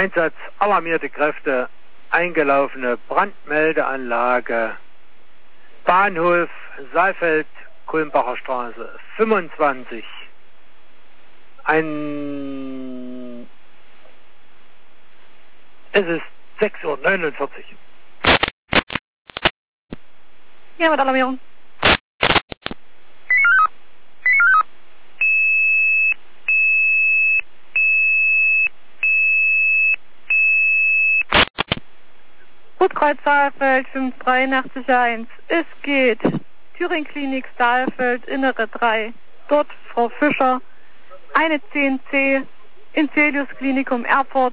Einsatz alarmierte Kräfte, eingelaufene Brandmeldeanlage, Bahnhof Saalfeld, Kulmbacher Straße 25. Es ist 6:49 Uhr. Ja, mit Alarmierung. Rotkreuz Saalfeld 53881. Es geht. Thüringen Klinik Saalfeld, Innere 3. Dort Frau Fischer, eine 10C, Incelius Klinikum Erfurt.